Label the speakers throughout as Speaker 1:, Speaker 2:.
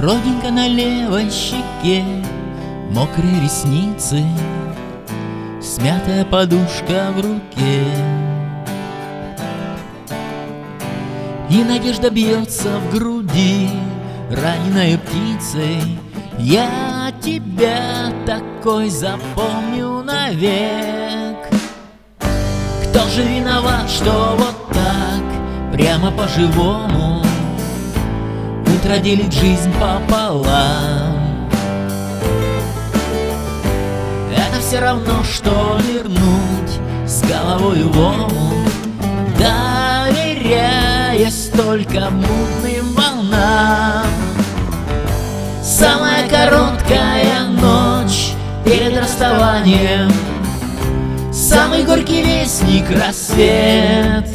Speaker 1: Родинка на левой щеке, мокрые ресницы, смятая подушка в руке. И надежда бьется в груди, раненой птицей. Я тебя такой запомню навек. Кто же виноват, что вот так, прямо по-живому утро делит жизнь пополам? Это все равно, что нырнуть с головой в омут, доверяясь только мутным волнам. Самая короткая ночь перед расставанием, самый горький вестник — рассвет.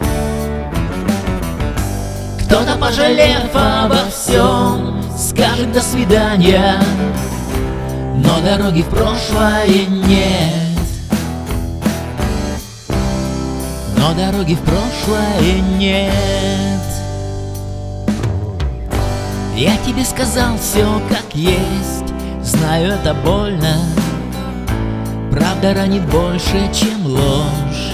Speaker 1: Кто-то, пожалев обо всем, скажет до свидания, но дороги в прошлое нет. Но дороги в прошлое нет. Я тебе сказал все как есть, знаю, это больно. Правда ранит больше, чем ложь.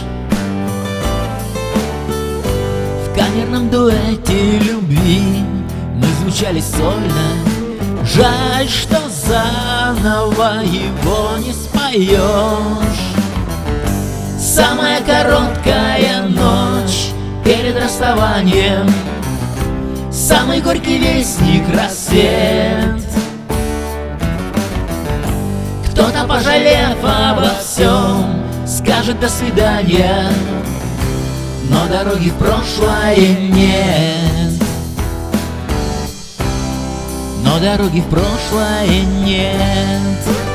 Speaker 1: В камерном дуэте любви мы звучали сольно. Жаль, что заново его не споешь. Самая короткая ночь перед расставанием, самый горький вестник — рассвет. Кто-то, пожалев обо всем, скажет до свидания, но дороги в прошлое нет. Но дороги в прошлое нет.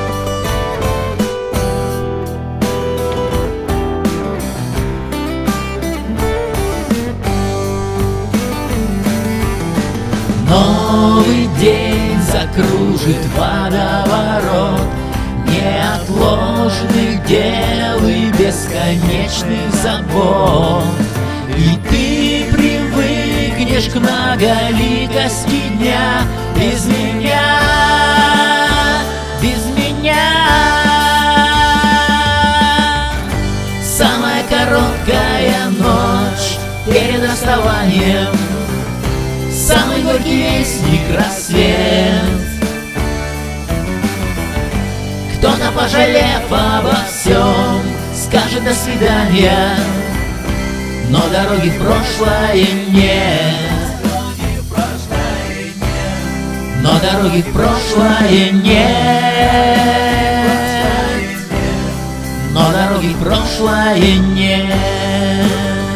Speaker 1: Новый день закружит водоворот неотложных дел и бесконечных забот. И ты привыкнешь к многоликости дня без меня, без меня. Самая короткая ночь перед расставанием, самый горький вестник — рассвет. Кто-то, пожалев обо всем, скажет до свидания, но дороги в прошлое нет. Но дороги в прошлое нет. Но дороги в прошлое нет.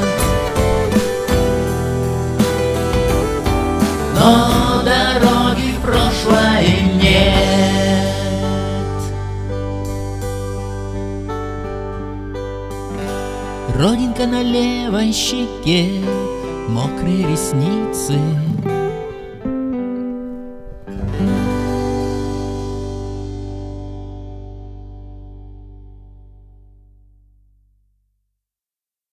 Speaker 1: Но дороги в прошлое нет. Родинка на левой щеке, мокрые ресницы,